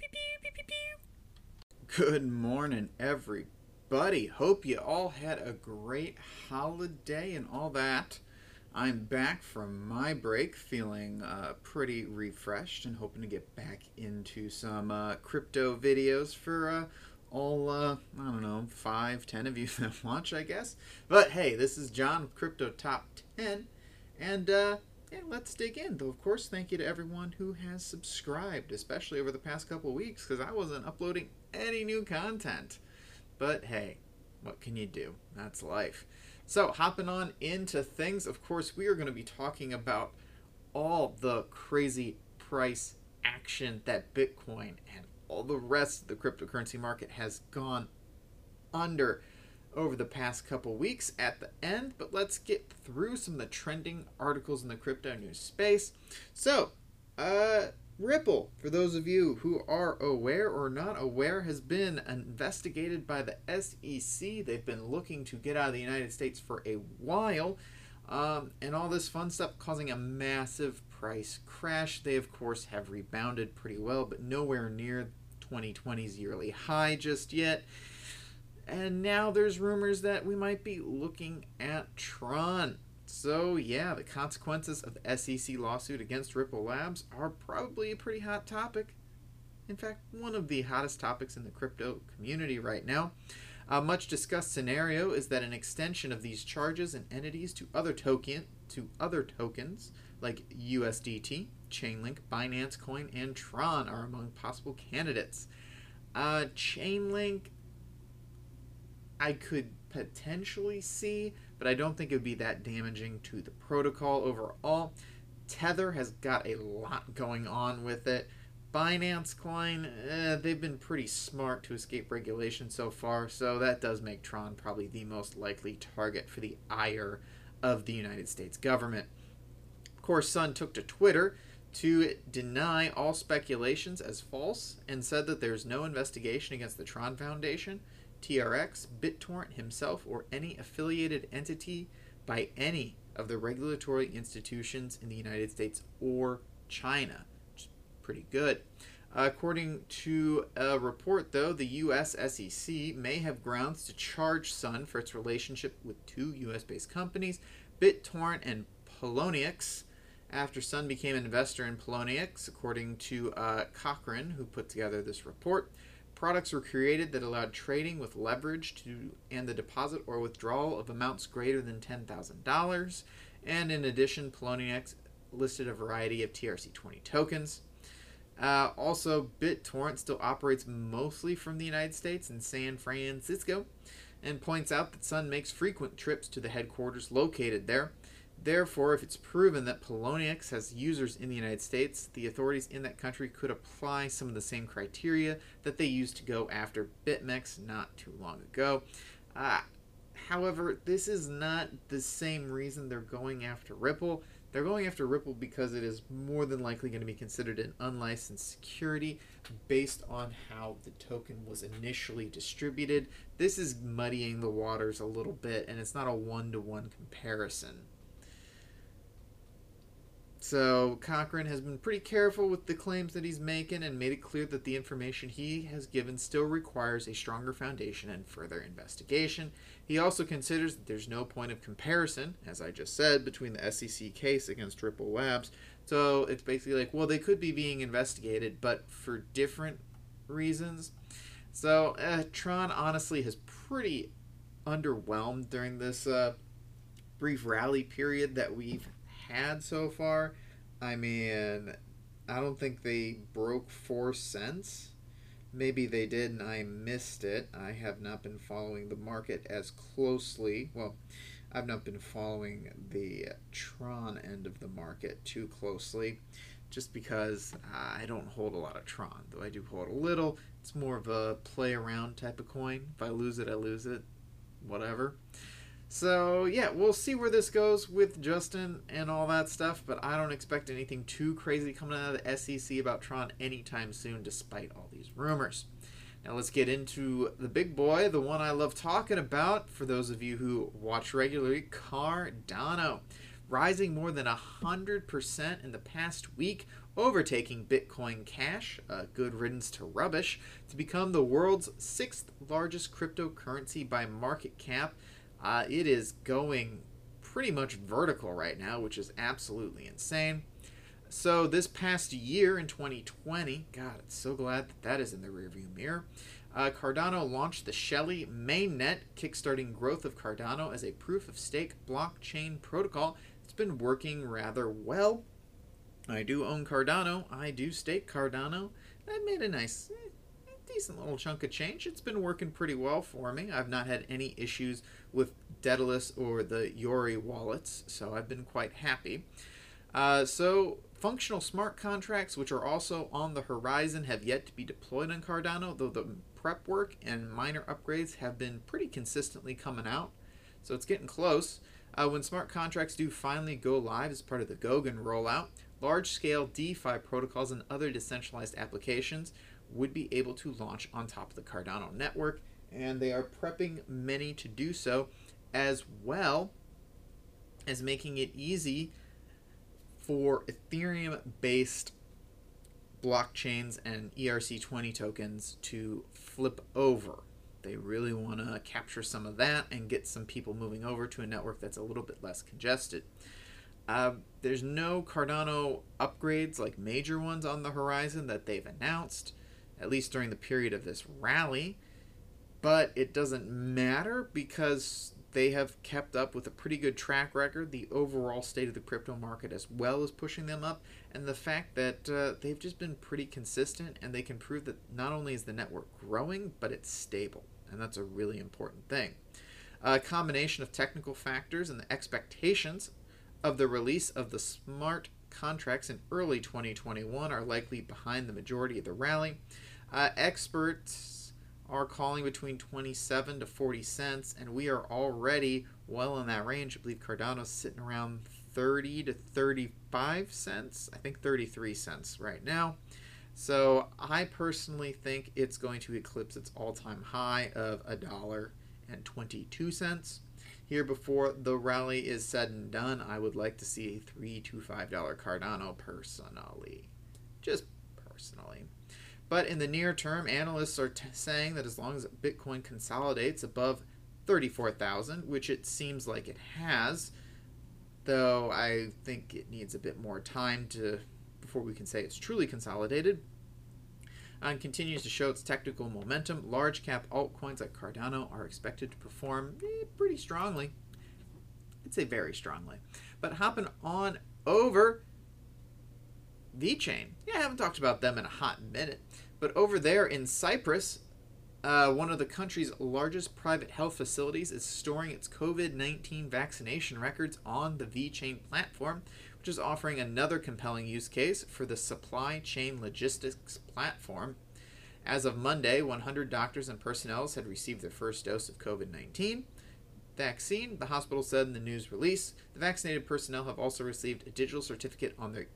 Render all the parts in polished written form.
Good morning, everybody. Hope you all had a great holiday and all that. I'm back from my break feeling pretty refreshed and hoping to get back into some crypto videos for all, I don't know, 5, 10 of you that watch, I guess. But hey, this is John with Crypto Top 10, and yeah, let's dig in. Though, of course, thank you to everyone who has subscribed, especially over the past couple of weeks, because I wasn't uploading any new content. But hey, what can you do? That's life. So, hopping on into things, of course, we are going to be talking about all the crazy price action that Bitcoin and all the rest of the cryptocurrency market has gone under over the past couple weeks at the end. But let's get through some of the trending articles in the crypto news space. So, Ripple, for those of you who are aware or not aware, has been investigated by the SEC. They've been looking to get out of the United States for a while, and all this fun stuff causing a massive price crash. They, of course, have rebounded pretty well, but nowhere near 2020's yearly high just yet. And now there's rumors that we might be looking at Tron. So yeah, the consequences of the SEC lawsuit against Ripple Labs are probably a pretty hot topic. In fact, one of the hottest topics in the crypto community right now. A much discussed scenario is that an extension of these charges and entities to other tokens like USDT, Chainlink, Binance Coin, and Tron are among possible candidates. Chainlink, I could potentially see, but I don't think it would be that damaging to the protocol overall. Tether has got a lot going on with it. Binance Coin, they've been pretty smart to escape regulation so far, so that does make Tron probably the most likely target for the ire of the United States government. Of course, Sun took to Twitter to deny all speculations as false and said that there's no investigation against the Tron Foundation, TRX, BitTorrent himself, or any affiliated entity by any of the regulatory institutions in the United States or China, which is pretty good. According to a report, though, the U.S. SEC may have grounds to charge Sun for its relationship with two U.S.-based companies, BitTorrent and Poloniex, after Sun became an investor in Poloniex, according to Cochrane, who put together this report. Products were created that allowed trading with leverage and the deposit or withdrawal of amounts greater than $10,000. And in addition, Poloniex listed a variety of TRC20 tokens. Also, BitTorrent still operates mostly from the United States and San Francisco, and points out that Sun makes frequent trips to the headquarters located there. Therefore, if it's proven that Poloniex has users in the United States, the authorities in that country could apply some of the same criteria that they used to go after BitMEX not too long ago. However, this is not the same reason they're going after Ripple. They're going after Ripple because it is more than likely going to be considered an unlicensed security based on how the token was initially distributed. This is muddying the waters a little bit, and it's not a one-to-one comparison. So Cochrane has been pretty careful with the claims that he's making and made it clear that the information he has given still requires a stronger foundation and further investigation. He also considers that there's no point of comparison, as I just said, between the SEC case against Ripple Labs. So it's basically like, well, they could be being investigated, but for different reasons. So Tron honestly has pretty underwhelmed during this brief rally period that we've had so far. I mean, I don't think they broke 4 cents. Maybe they did and I missed it. I have not been following the market as closely. Well, I've not been following the Tron end of the market too closely, just because I don't hold a lot of Tron, though I do hold a little. It's more of a play around type of coin. If I lose it, I lose it. Whatever. So, yeah, we'll see where this goes with Justin and all that stuff, but I don't expect anything too crazy coming out of the SEC about Tron anytime soon, despite all these rumors. Now, let's get into the big boy, the one I love talking about, for those of you who watch regularly, Cardano. Rising more than 100% in the past week, overtaking Bitcoin Cash, a good riddance to rubbish, to become the world's sixth largest cryptocurrency by market cap. It is going pretty much vertical right now, which is absolutely insane. So this past year in 2020, God, I'm so glad that is in the rearview mirror. Cardano launched the Shelley mainnet, kickstarting growth of Cardano as a proof-of-stake blockchain protocol. It's been working rather well. I do own Cardano. I do stake Cardano. That made a nice, decent little chunk of change. It's been working pretty well for me. I've not had any issues with Daedalus or the Yori wallets, so I've been quite happy. So functional smart contracts, which are also on the horizon, have yet to be deployed on Cardano, though the prep work and minor upgrades have been pretty consistently coming out. So it's getting close. When smart contracts do finally go live as part of the Goguen rollout, large-scale DeFi protocols and other decentralized applications would be able to launch on top of the Cardano network, and they are prepping many to do so, as well as making it easy for Ethereum-based blockchains and ERC20 tokens to flip over. They really want to capture some of that and get some people moving over to a network that's a little bit less congested. There's no Cardano upgrades, like major ones, on the horizon that they've announced, at least during the period of this rally. But it doesn't matter because they have kept up with a pretty good track record. The overall state of the crypto market as well as pushing them up, and the fact that they've just been pretty consistent, and they can prove that not only is the network growing, but it's stable, and that's a really important thing. A combination of technical factors and the expectations of the release of the smart contracts in early 2021 are likely behind the majority of the rally. Experts are calling between 27 to 40 cents, and we are already well in that range. I believe Cardano's sitting around 30 to 35 cents. I think 33 cents right now. So I personally think it's going to eclipse its all-time high of $1.22. Here before the rally is said and done, I would like to see a $3 to $5 Cardano personally. Just personally. But in the near term, analysts are saying that as long as Bitcoin consolidates above 34,000, which it seems like it has, though I think it needs a bit more time before we can say it's truly consolidated, and continues to show its technical momentum, large cap altcoins like Cardano are expected to perform pretty strongly. I'd say very strongly. But hopping on over VeChain. Yeah, I haven't talked about them in a hot minute. But over there in Cyprus, one of the country's largest private health facilities is storing its COVID-19 vaccination records on the VeChain platform, which is offering another compelling use case for the supply chain logistics platform. As of Monday, 100 doctors and personnel had received their first dose of COVID-19 vaccine, the hospital said in the news release. The vaccinated personnel have also received a digital certificate on their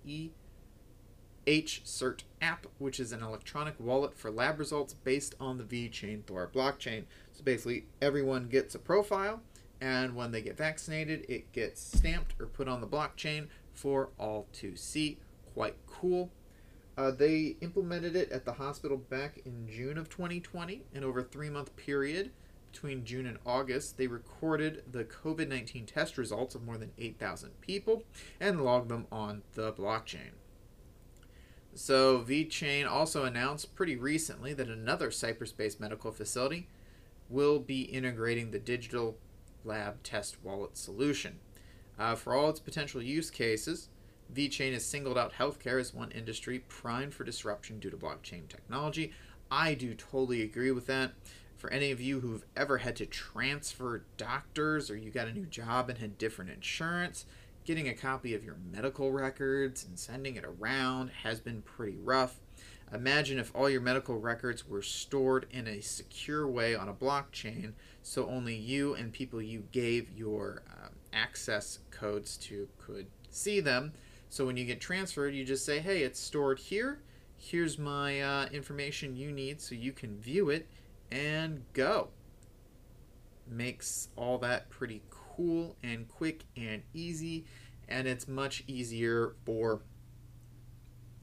HCert app, which is an electronic wallet for lab results based on the VeChain Thor blockchain. So basically, everyone gets a profile, and when they get vaccinated, it gets stamped or put on the blockchain for all to see. Quite cool. They implemented it at the hospital back in June of 2020, and over a 3-month period between June and August, they recorded the COVID-19 test results of more than 8,000 people and logged them on the blockchain. So VeChain also announced pretty recently that another Cyprus-based medical facility will be integrating the digital lab test wallet solution. For all its potential use cases, VeChain has singled out healthcare as one industry primed for disruption due to blockchain technology. I do totally agree with that. For any of you who've ever had to transfer doctors, or you got a new job and had different insurance, getting a copy of your medical records and sending it around has been pretty rough. Imagine if all your medical records were stored in a secure way on a blockchain, so only you and people you gave your access codes to could see them. So when you get transferred, you just say, hey, it's stored here. Here's my information you need so you can view it, and go. Makes all that pretty cool and quick and easy, and it's much easier for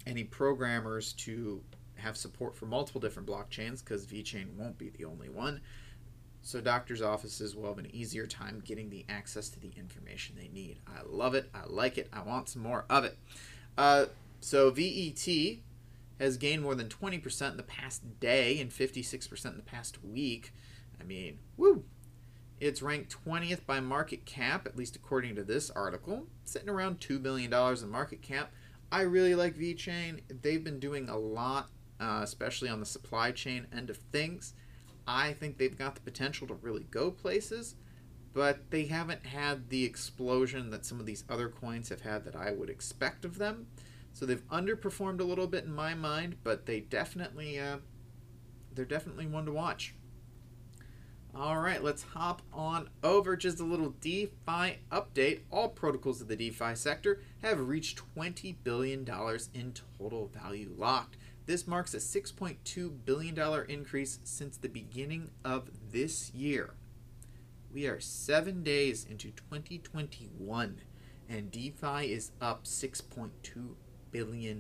any programmers to have support for multiple different blockchains, because VeChain won't be the only one. So doctors' offices will have an easier time getting the access to the information they need. I love it. I like it. I want some more of it. So VET has gained more than 20% in the past day and 56% in the past week. I mean, woo! It's ranked 20th by market cap, at least according to this article, sitting around $2 billion in market cap. I really like VeChain. They've been doing a lot, especially on the supply chain end of things. I think they've got the potential to really go places, but they haven't had the explosion that some of these other coins have had that I would expect of them. So they've underperformed a little bit in my mind, but they're definitely one to watch. All right, let's hop on over. Just a little DeFi update. All protocols of the DeFi sector have reached $20 billion in total value locked. This marks a $6.2 billion increase since the beginning of this year. We are 7 days into 2021, and DeFi is up $6.2 billion.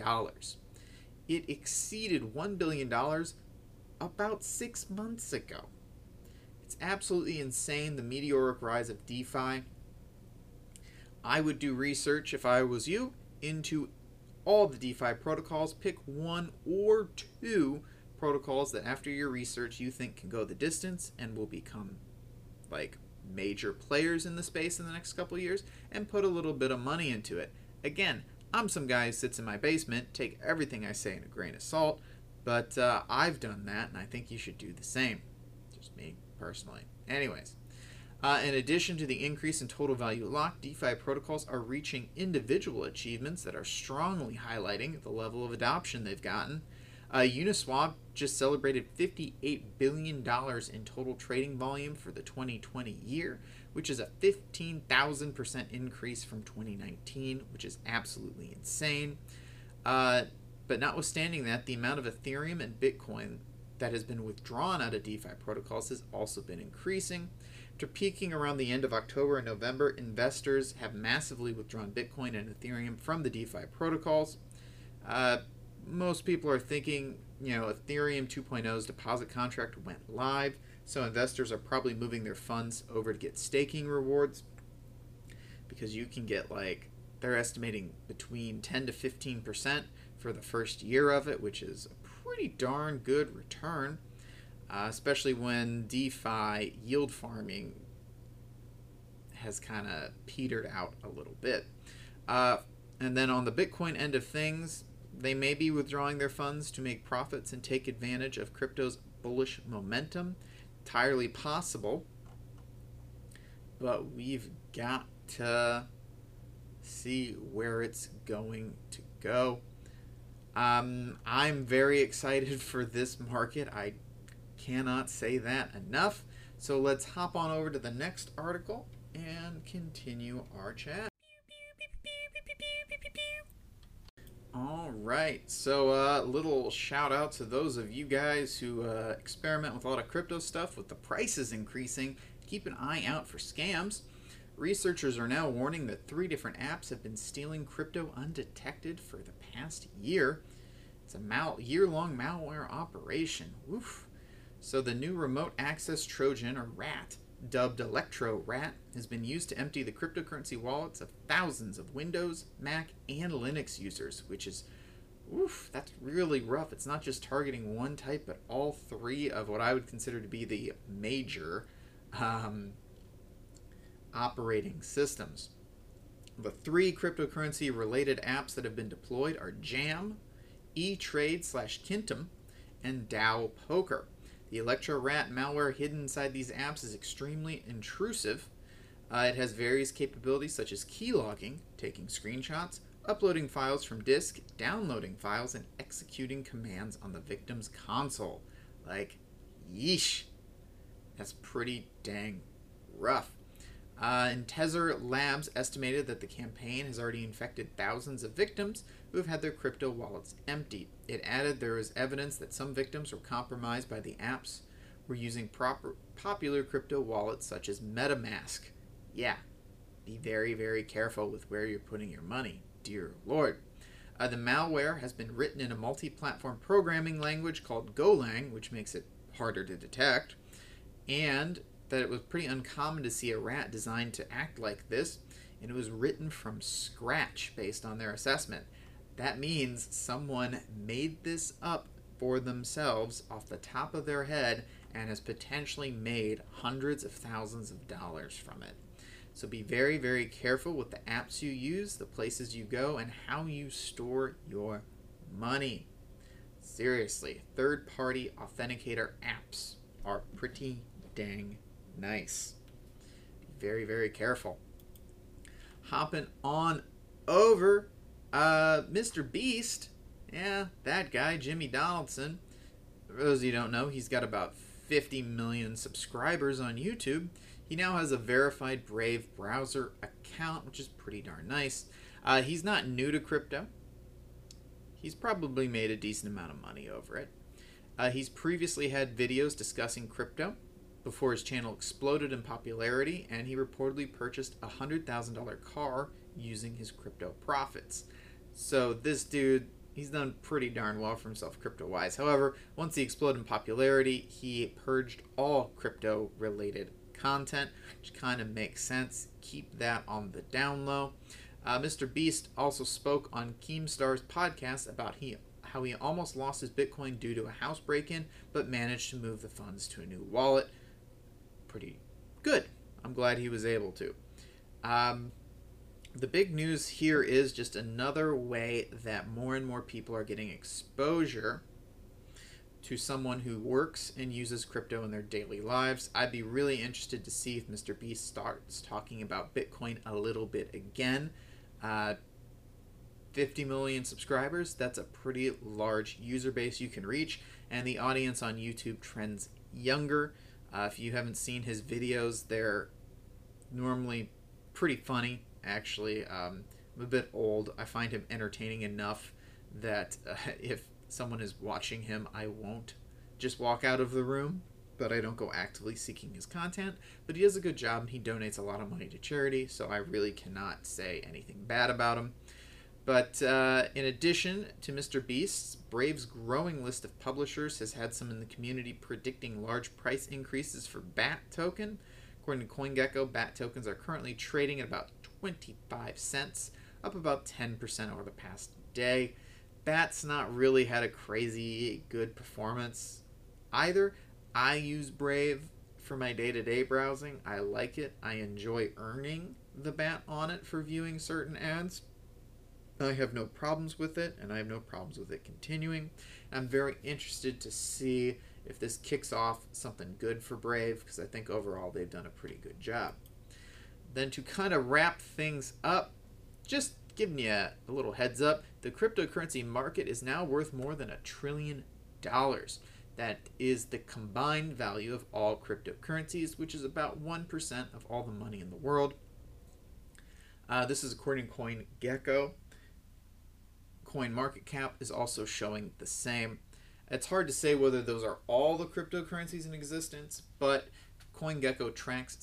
It exceeded $1 billion about 6 months ago. It's absolutely insane, the meteoric rise of DeFi. I would do research, if I was you, into all the DeFi protocols. Pick one or two protocols that after your research you think can go the distance and will become like major players in the space in the next couple of years, and put a little bit of money into it. Again, I'm some guy who sits in my basement, take everything I say in a grain of salt, but I've done that, and I think you should do the same. Just me, personally. Anyways, in addition to the increase in total value locked, DeFi protocols are reaching individual achievements that are strongly highlighting the level of adoption they've gotten. Uniswap just celebrated $58 billion in total trading volume for the 2020 year, which is a 15,000% increase from 2019, which is absolutely insane. But notwithstanding that, the amount of Ethereum and Bitcoin that has been withdrawn out of DeFi protocols has also been increasing. After peaking around the end of October and November, investors have massively withdrawn Bitcoin and Ethereum from the DeFi protocols. Most people are thinking, Ethereum 2.0's deposit contract went live, so investors are probably moving their funds over to get staking rewards, because you can get, they're estimating between 10 to 15% for the first year of it, which is a pretty darn good return, especially when DeFi yield farming has kind of petered out a little bit. And then on the Bitcoin end of things, they may be withdrawing their funds to make profits and take advantage of crypto's bullish momentum. Entirely possible, but we've got to see where it's going to go. I'm very excited for this market. I cannot say that enough. So let's hop on over to the next article and continue our chat. All right, so little shout out to those of you guys who experiment with a lot of crypto stuff. With the prices increasing, keep an eye out for scams. Researchers are now warning that 3 different apps have been stealing crypto undetected for the past year. It's a year-long malware operation. Oof. So the new remote access Trojan, or RAT, dubbed Electro Rat, has been used to empty the cryptocurrency wallets of thousands of Windows, Mac, and Linux users, which is, that's really rough. It's not just targeting one type, but all 3 of what I would consider to be the major operating systems. The 3 cryptocurrency-related apps that have been deployed are Jam, eTrade/Kintum, and DAO Poker. The Electro Rat malware hidden inside these apps is extremely intrusive. It has various capabilities such as keylogging, taking screenshots, uploading files from disk, downloading files, and executing commands on the victim's console. Yeesh. That's pretty dang rough. And Tether Labs estimated that the campaign has already infected thousands of victims who have had their crypto wallets emptied. It added there is evidence that some victims were compromised by the apps were using popular crypto wallets such as MetaMask. Yeah, be very, very careful with where you're putting your money, dear Lord. The malware has been written in a multi-platform programming language called Golang, which makes it harder to detect, and that it was pretty uncommon to see a rat designed to act like this, and it was written from scratch based on their assessment. That means someone made this up for themselves off the top of their head and has potentially made hundreds of thousands of dollars from it. So be very, very careful with the apps you use, the places you go, and how you store your money. Seriously, third-party authenticator apps are pretty dang nice. Be very, very careful. Hopping on over, Mr. Beast. Yeah, that guy, Jimmy Donaldson. For those of you who don't know, he's got about 50 million subscribers on YouTube. He now has a verified Brave browser account, which is pretty darn nice. He's not new to crypto. He's probably made a decent amount of money over it. He's previously had videos discussing crypto before his channel exploded in popularity, and he reportedly purchased a $100,000 car using his crypto profits. So this dude, he's done pretty darn well for himself crypto-wise. However, once he exploded in popularity, he purged all crypto-related content, which kind of makes sense. Keep that on the down low. Mr. Beast also spoke on Keemstar's podcast about how he almost lost his Bitcoin due to a house break-in, but managed to move the funds to a new wallet. Pretty good. I'm glad he was able to. The big news here is just another way that more and more people are getting exposure to someone who works and uses crypto in their daily lives. I'd be really interested to see if Mr. Beast starts talking about Bitcoin a little bit again. 50 million subscribers, that's a pretty large user base you can reach, and the audience on YouTube trends younger. If you haven't seen his videos, they're normally pretty funny, actually. I'm a bit old. I find him entertaining enough that if someone is watching him, I won't just walk out of the room, but I don't go actively seeking his content. But he does a good job, and he donates a lot of money to charity, so I really cannot say anything bad about him. But in addition to Mr. Beast's, Brave's growing list of publishers has had some in the community predicting large price increases for BAT token. According to CoinGecko, BAT tokens are currently trading at about 25 cents, up about 10% over the past day. BAT's not really had a crazy good performance either. I use Brave for my day-to-day browsing. I like it. I enjoy earning the BAT on it for viewing certain ads. I have no problems with it, and I have no problems with it continuing. I'm very interested to see if this kicks off something good for Brave, because I think overall they've done a pretty good job. Then to kind of wrap things up, just giving you a little heads up, the cryptocurrency market is now worth more than $1 trillion. That is the combined value of all cryptocurrencies, which is about 1% of all the money in the world. This is according to CoinGecko. CoinMarketCap is also showing the same. It's hard to say whether those are all the cryptocurrencies in existence, but CoinGecko tracks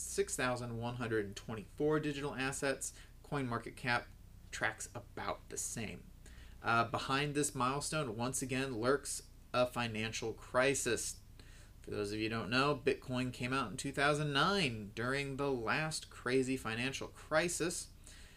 6,124 digital assets. CoinMarketCap tracks about the same. Behind this milestone, once again, lurks a financial crisis. For those of you who don't know, Bitcoin came out in 2009 during the last crazy financial crisis.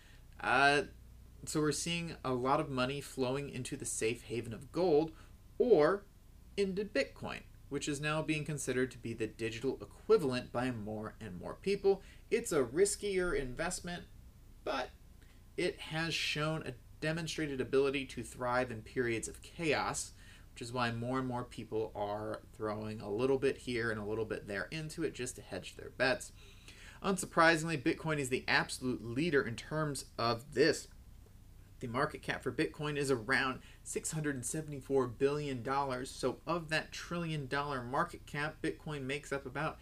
So we're seeing a lot of money flowing into the safe haven of gold or into Bitcoin, which is now being considered to be the digital equivalent by more and more people. It's a riskier investment, but it has shown a demonstrated ability to thrive in periods of chaos, which is why more and more people are throwing a little bit here and a little bit there into it just to hedge their bets. Unsurprisingly, Bitcoin is the absolute leader in terms of this. The market cap for Bitcoin is around $674 billion. So of that $1 trillion market cap, Bitcoin makes up about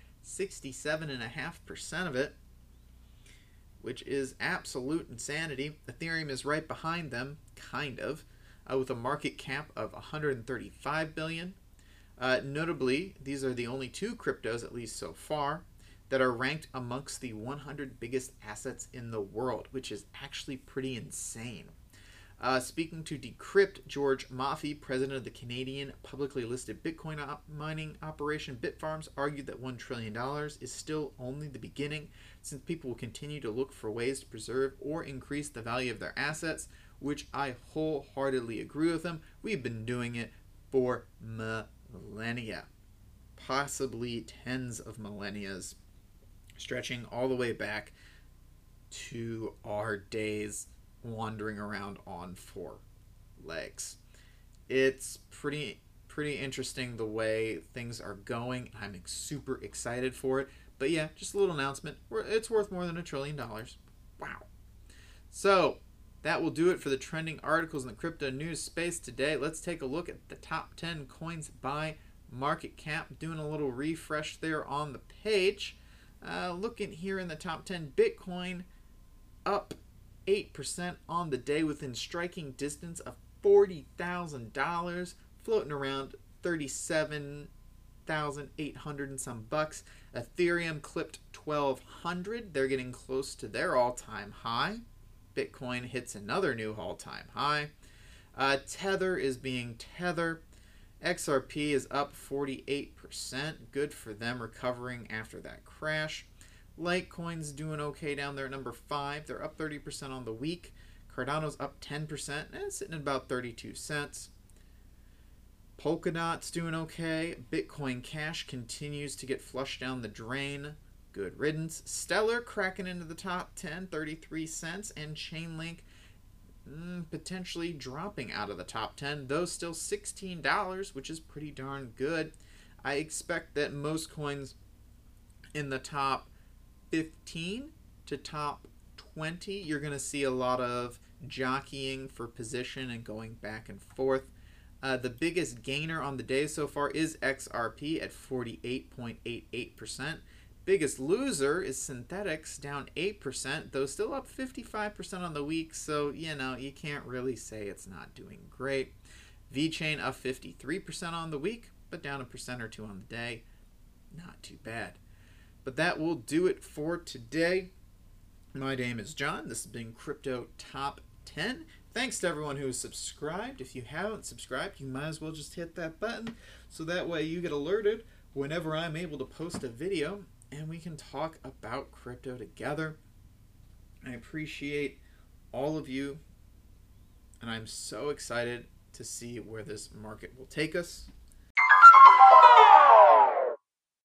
67.5% of it, which is absolute insanity. Ethereum is right behind them, kind of, with a market cap of $135 billion. Notably, these are the only two cryptos, at least so far, that are ranked amongst the 100 biggest assets in the world, which is actually pretty insane. Speaking to Decrypt, George Maffei, president of the Canadian publicly listed Bitcoin mining operation Bitfarms, argued that $1 trillion is still only the beginning, since people will continue to look for ways to preserve or increase the value of their assets, which I wholeheartedly agree with him. We've been doing it for millennia, possibly tens of millennias, stretching all the way back to our days wandering around on four legs. It's pretty interesting the way things are going. I'm super excited for it. But yeah, just a little announcement. It's worth more than $1 trillion. Wow. So that will do it for the trending articles in the crypto news space today. Let's take a look at the top 10 coins by market cap. Doing a little refresh there on the page. Looking here in the top 10, Bitcoin up 8% on the day within striking distance of $40,000, floating around 37,800 and some bucks. Ethereum clipped 1,200. They're getting close to their all-time high. Bitcoin hits another new all-time high. Tether is being Tether. XRP is up 48%. Good for them recovering after that crash. Litecoin's doing okay down there at number 5. They're up 30% on the week. Cardano's up 10% and sitting at about 32 cents. Polkadot's doing okay. Bitcoin Cash continues to get flushed down the drain. Good riddance. Stellar cracking into the top 10, 33 cents. And Chainlink potentially dropping out of the top 10, though still $16, which is pretty darn good. I expect that most coins in the top 15 to top 20, you're going to see a lot of jockeying for position and going back and forth. The biggest gainer on the day so far is XRP at 48.88%. Biggest loser is Synthetics, down 8%, though still up 55% on the week, so, you can't really say it's not doing great. VeChain up 53% on the week, but down 1% or 2 on the day. Not too bad. But that will do it for today. My name is John. This has been Crypto Top 10. Thanks to everyone who has subscribed. If you haven't subscribed, you might as well just hit that button so that way you get alerted whenever I'm able to post a video and we can talk about crypto together. I appreciate all of you, and I'm so excited to see where this market will take us.